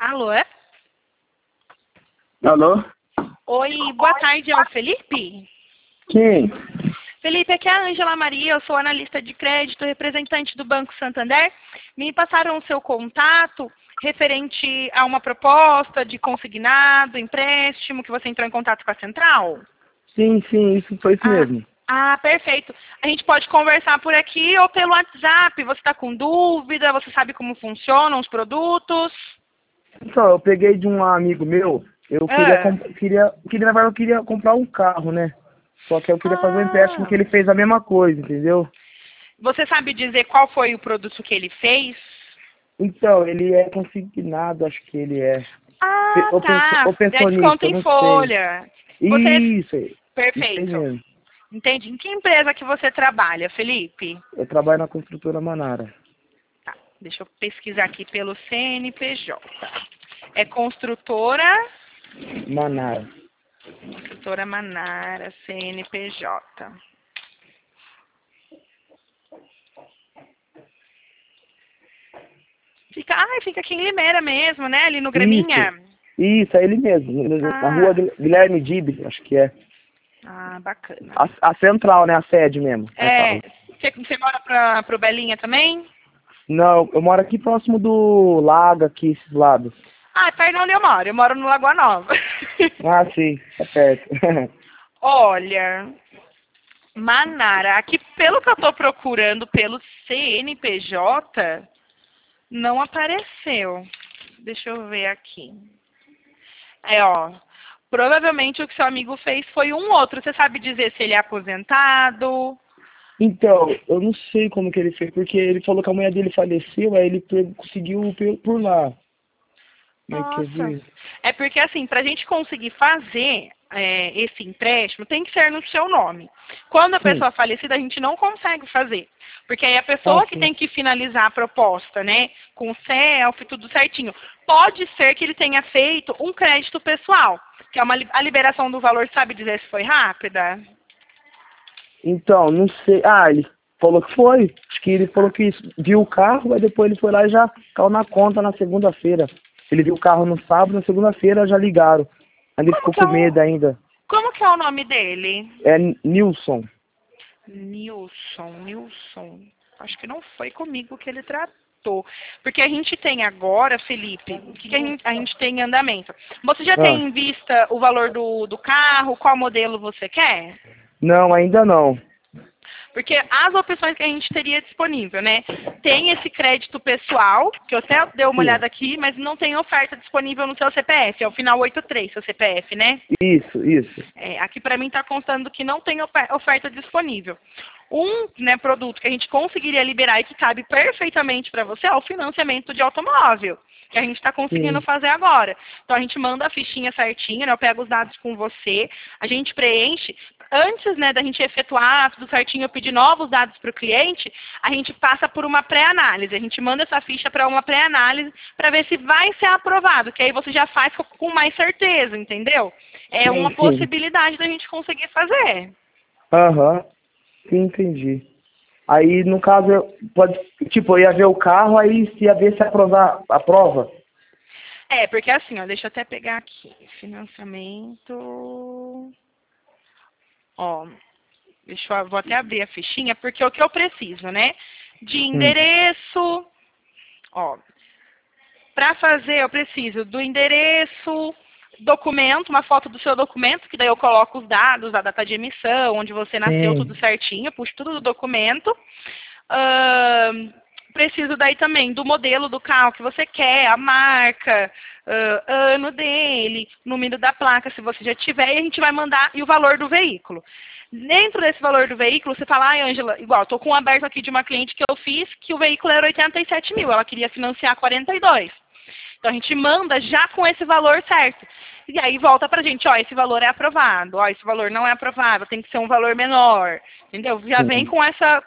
Alô? É? Alô? Oi, boa tarde, é o Felipe? Quem? Felipe, aqui é a Ângela Maria, eu sou analista de crédito, representante do Banco Santander. Me passaram o seu contato referente a uma proposta de consignado, empréstimo, que você entrou em contato com a central? Sim, isso foi isso mesmo. Perfeito. A gente pode conversar por aqui ou pelo WhatsApp. Você está com dúvida? Você sabe como funcionam os produtos? Então, eu peguei de um amigo meu, eu na verdade, eu queria comprar um carro, né? Só que eu queria fazer um empréstimo que ele fez a mesma coisa, entendeu? Você sabe dizer qual foi o produto que ele fez? Então, ele é consignado, acho que ele é. Tá. Ou É desconto pensionista, eu em não sei. folha. Isso aí. Isso aí Perfeito. mesmo. Entendi. Em que empresa que você trabalha, Felipe? Eu trabalho na construtora Manara. Tá. Deixa eu pesquisar aqui pelo CNPJ. É construtora Manara, CNPJ. Fica aqui em Limeira mesmo, né? Ali no Graminha. Isso, é ele mesmo. Na rua Guilherme Dib, acho que é. Bacana. A central, né? A sede mesmo. Você mora pro Belinha também? Não, eu moro aqui próximo do lago, aqui, esses lados. Perto de onde eu moro. Eu moro no Lagoa Nova. Sim, é perto. Olha, Manara, aqui pelo que eu tô procurando pelo CNPJ, não apareceu. Deixa eu ver aqui. Provavelmente o que seu amigo fez foi um outro. Você sabe dizer se ele é aposentado? Então, eu não sei como que ele fez, porque ele falou que a mulher dele faleceu, aí ele conseguiu por lá. Nossa. É porque assim, para a gente conseguir fazer esse empréstimo, tem que ser no seu nome. Quando a pessoa é falecida, a gente não consegue fazer. Porque aí a pessoa que tem que finalizar a proposta, né? Com o selfie, tudo certinho. Pode ser que ele tenha feito um crédito pessoal, que é a liberação do valor, sabe dizer se foi rápida? Então, não sei. Ele falou que foi. Acho que ele falou que viu o carro, aí depois ele foi lá e já caiu na conta na segunda-feira. Ele viu o carro no sábado, na segunda-feira já ligaram. Ainda ele ficou com medo ainda. Como que é o nome dele? É Nilson. Nilson. Acho que não foi comigo que ele tratou. Porque a gente tem agora, Felipe, o que a gente tem em andamento? Você já tem em vista o valor do carro? Qual modelo você quer? Não, ainda não. Porque as opções que a gente teria disponível, né? Tem esse crédito pessoal, que eu até dei uma olhada aqui, mas não tem oferta disponível no seu CPF. É o final 83, seu CPF, né? Isso. Aqui para mim está constando que não tem oferta disponível. Produto que a gente conseguiria liberar e que cabe perfeitamente para você é o financiamento de automóvel, que a gente está conseguindo fazer agora. Então a gente manda a fichinha certinha, né? Eu pego os dados com você, a gente preenche. Antes, né, da gente efetuar tudo certinho, eu pedir novos dados para o cliente, a gente passa por uma pré-análise. A gente manda essa ficha para uma pré-análise para ver se vai ser aprovado, que aí você já faz com mais certeza, entendeu? É uma possibilidade da gente conseguir fazer. Sim, entendi. Aí, no caso, eu ia ver o carro, aí ia ver se aprova. Porque assim, deixa eu até pegar aqui. Financiamento. Vou até abrir a fichinha, porque é o que eu preciso, né? De endereço. Para fazer, eu preciso do endereço, documento, uma foto do seu documento, que daí eu coloco os dados, a data de emissão, onde você nasceu, tudo certinho, puxo tudo do documento. Preciso daí também do modelo do carro que você quer, a marca, ano dele, número da placa, se você já tiver, e a gente vai mandar, e o valor do veículo. Dentro desse valor do veículo, você fala, Ângela, igual, estou com um aberto aqui de uma cliente que eu fiz, que o veículo era 87 mil, ela queria financiar 42. Então a gente manda já com esse valor certo. E aí volta pra gente, esse valor é aprovado, esse valor não é aprovado, tem que ser um valor menor. Entendeu? Já vem com essa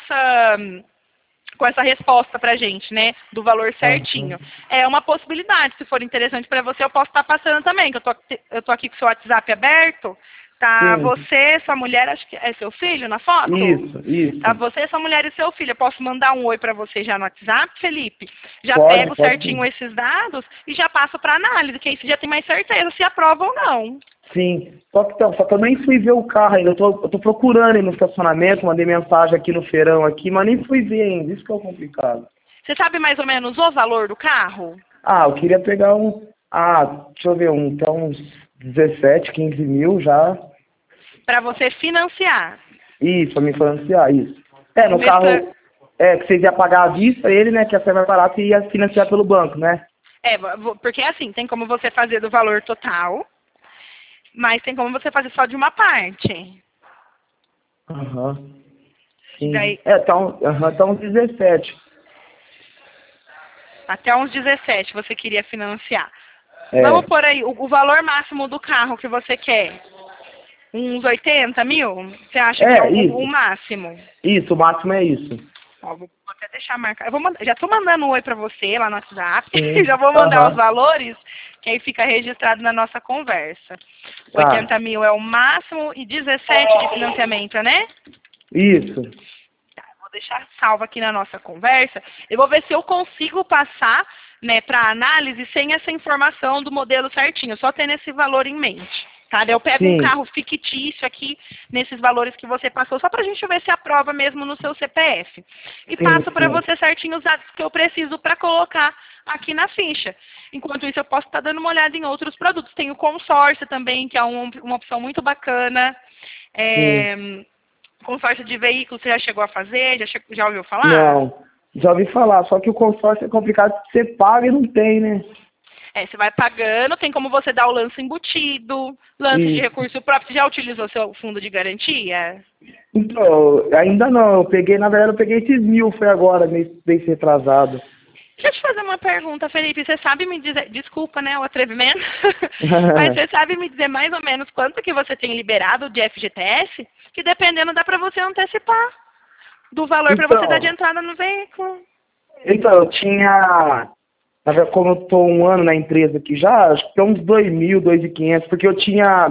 resposta pra gente, né? Do valor certinho. É uma possibilidade. Se for interessante pra você, eu posso estar passando também. Que eu tô aqui com o seu WhatsApp aberto. Tá, Sim. você, sua mulher, acho que é seu filho na foto? Isso. Tá, você, sua mulher e seu filho. Eu posso mandar um oi para você já no WhatsApp, Felipe? Já Pode, pego pode certinho sim. esses dados e já passo para análise, que aí você já tem mais certeza se aprova ou não. Sim. Só que eu nem fui ver o carro ainda. Eu tô procurando aí no estacionamento, mandei mensagem aqui no feirão aqui, mas nem fui ver ainda. Isso que é o complicado. Você sabe mais ou menos o valor do carro? Ah, eu queria pegar um. Ah, deixa eu ver, então uns 17, 15 mil já. Para você financiar. Isso, pra me financiar, isso. É, no Começa... carro. É, que vocês iam pagar à vista ele, né? Que ia ser mais barato e ia financiar pelo banco, né? É, porque assim, tem como você fazer do valor total, mas tem como você fazer só de uma parte. Aham. Que Sim. daí, Tá uns 17. até uns 17 você queria financiar. É. Vamos por aí, o valor máximo do carro que você quer? Uns 80 mil? Você acha que é o Isso. máximo? Isso, o máximo é isso. Ó, vou até deixar marcado. Já estou mandando um oi para você lá no WhatsApp. Sim. Já vou mandar os Aham. valores, que aí fica registrado na nossa conversa. Tá. 80 mil é o máximo e 17 de financiamento, né? Isso. Tá, vou deixar salvo aqui na nossa conversa. Eu vou ver se eu consigo passar, né, para análise sem essa informação do modelo certinho, só tendo esse valor em mente. Tá? Daí eu pego um Sim. carro fictício aqui nesses valores que você passou, só para a gente ver se aprova mesmo no seu CPF. E passo para Sim. você certinho os dados que eu preciso para colocar aqui na ficha. Enquanto isso, eu posso estar dando uma olhada em outros produtos. Tem o consórcio também, que é uma opção muito bacana. Sim. Consórcio de veículos, você já chegou a fazer? Já ouviu falar? Não. Já ouvi falar, só que o consórcio é complicado, você paga e não tem, né? É, você vai pagando, tem como você dar o lance embutido, lance de Isso. recurso próprio. Você já utilizou seu fundo de garantia? Então, ainda não. Na verdade, eu peguei esses 1.000, foi agora, mês retrasado. Deixa eu te fazer uma pergunta, Felipe. Você sabe me dizer, desculpa, né, o atrevimento, mas você sabe me dizer mais ou menos quanto que você tem liberado de FGTS? Que dependendo dá para você antecipar do valor para você dar de Então, entrada no veículo. eu tinha, na verdade, como eu tô um ano na empresa aqui já, acho que tem uns 2.000, 2.500, porque eu tinha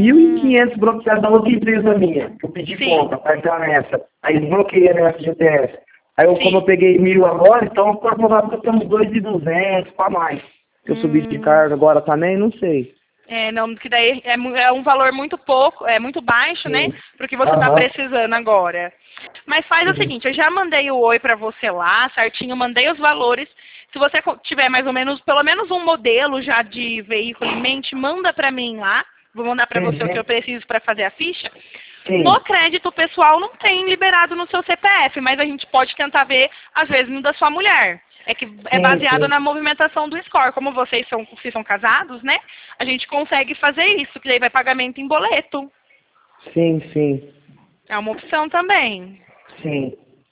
1.500 bloqueados da outra empresa minha, que eu pedi Sim, conta para entrar nessa. Aí desbloqueei a minha FGTS. Aí, como eu sim. peguei 1.000 agora, então provavelmente eu tenho uns 2.200 para mais. Que eu subi de Hum. carga agora também, não sei. É, não, que daí é um valor muito pouco, é muito baixo, né? Sim. Pro que você está Aham. precisando agora. Mas faz o Uhum. seguinte, eu já mandei o oi para você lá, certinho, mandei os valores. Se você tiver mais ou menos, pelo menos um modelo já de veículo em mente, manda para mim lá. Vou mandar para você o que eu Uhum. preciso para fazer a ficha. No Sim. crédito pessoal não tem liberado no seu CPF, mas a gente pode tentar ver, às vezes, no da sua mulher. É que é baseado Sim. na movimentação do score. Como vocês são casados, né? A gente consegue fazer isso, que daí vai pagamento em boleto. Sim. É uma opção também. Sim.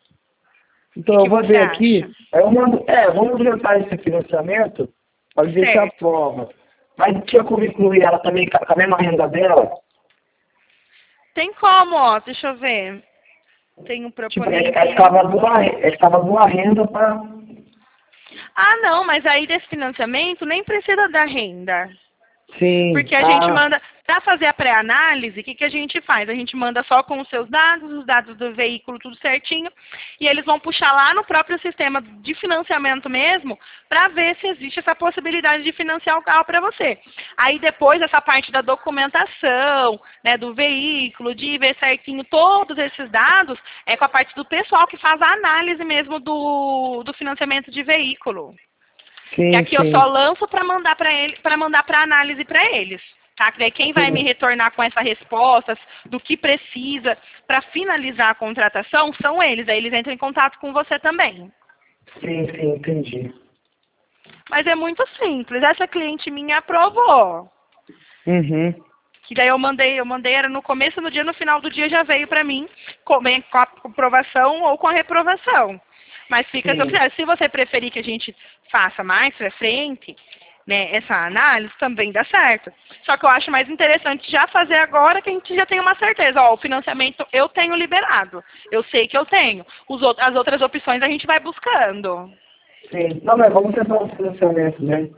O Então que, eu que vou você ver aqui, acha? vamos tentar esse financiamento para ver se Certo. aprova. Mas tinha como incluir ela também com a mesma renda dela? Tem como, ó, deixa eu ver. Tem um Tipo, ela proponente. ficava numa renda para... Ah, não, mas aí desse financiamento nem precisa da renda. Sim. Porque a gente manda, para fazer a pré-análise, o que a gente faz? A gente manda só com os seus dados, os dados do veículo, tudo certinho, e eles vão puxar lá no próprio sistema de financiamento mesmo, para ver se existe essa possibilidade de financiar o carro para você. Aí depois, essa parte da documentação, né, do veículo, de ver certinho todos esses dados, é com a parte do pessoal que faz a análise mesmo do financiamento de veículo. Que aqui eu só Sim. lanço para mandar para ele, para mandar para análise para eles. Tá? Que daí quem vai me Sim. retornar com essas respostas do que precisa para finalizar a contratação são eles. Aí eles entram em contato com você também. Sim, entendi. Mas é muito simples. Essa cliente minha aprovou. Uhum. Que daí eu mandei, era no começo do dia, no final do dia já veio para mim com a aprovação ou com a reprovação. Mas fica a seu Sim. critério. Se você preferir que a gente faça mais para frente, né, essa análise, também dá certo. Só que eu acho mais interessante já fazer agora que a gente já tem uma certeza. Ó, o financiamento eu tenho liberado. Eu sei que eu tenho. As outras opções a gente vai buscando. Sim. Não, mas vamos tentar um financiamento, né?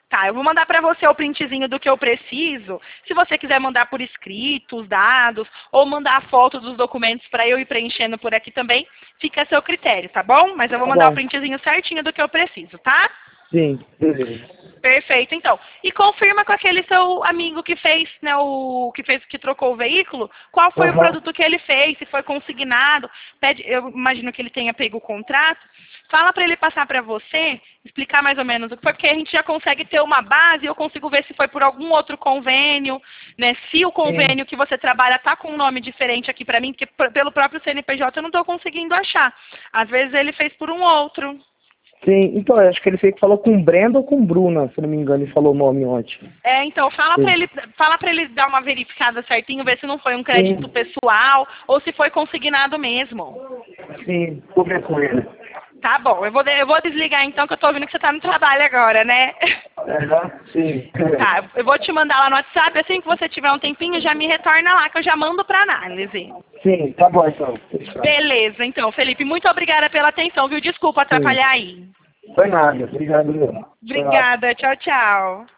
Tá, eu vou mandar para você o printzinho do que eu preciso. Se você quiser mandar por escrito os dados ou mandar a foto dos documentos para eu ir preenchendo por aqui também, fica a seu critério, tá bom? Mas eu vou mandar o printzinho certinho do que eu preciso, tá? Sim, beleza. Perfeito, então. E confirma com aquele seu amigo que fez, né, que trocou o veículo, qual foi o produto que ele fez, se foi consignado. Pede, eu imagino que ele tenha pego o contrato. Fala para ele passar para você, explicar mais ou menos o que foi, porque a gente já consegue ter uma base, eu consigo ver se foi por algum outro convênio, né? Se o convênio que você trabalha tá com um nome diferente aqui para mim, porque pelo próprio CNPJ eu não estou conseguindo achar. Às vezes ele fez por um outro. Sim, então, eu acho que ele falou com Brenda ou com Bruna, se não me engano, ele falou o nome ontem. Então, fala para ele dar uma verificada certinho, ver se não foi um crédito pessoal ou se foi consignado mesmo. Sim, vou ver com ele. Tá bom, eu vou desligar então, que eu tô ouvindo que você tá no trabalho agora, né? Sim. Tá, eu vou te mandar lá no WhatsApp, assim que você tiver um tempinho, já me retorna lá, que eu já mando pra análise. Sim, tá bom então. Beleza, então, Felipe, muito obrigada pela atenção, viu? Desculpa atrapalhar aí. Foi nada, obrigado. Obrigada, tchau, tchau.